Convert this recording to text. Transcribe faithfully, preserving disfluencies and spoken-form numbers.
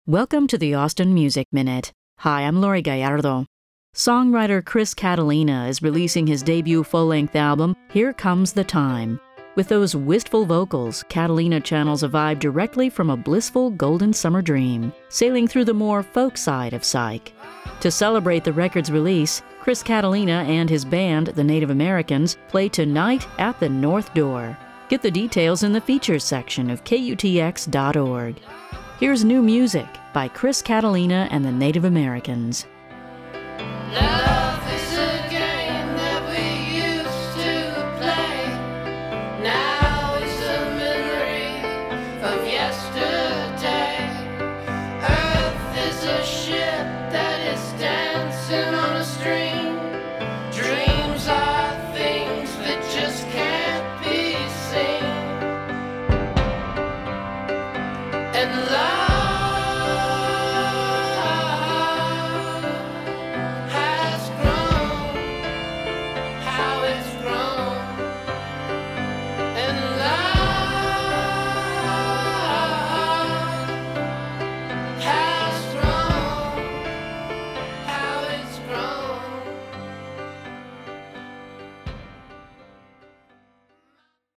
Welcome to the Austin Music Minute. Hi, I'm Lori Gallardo. Songwriter Chris Catalina is releasing his debut full-length album, Here Comes the Time. With those wistful vocals, Catalina channels a vibe directly from a blissful golden summer dream, sailing through the more folk side of psych. To celebrate the record's release, Chris Catalina and his band, the Native Americans, play tonight at the North Door. Get the details in the features section of K U T X dot org. Here's new music by Chris Catalina and the Native Americans. Love.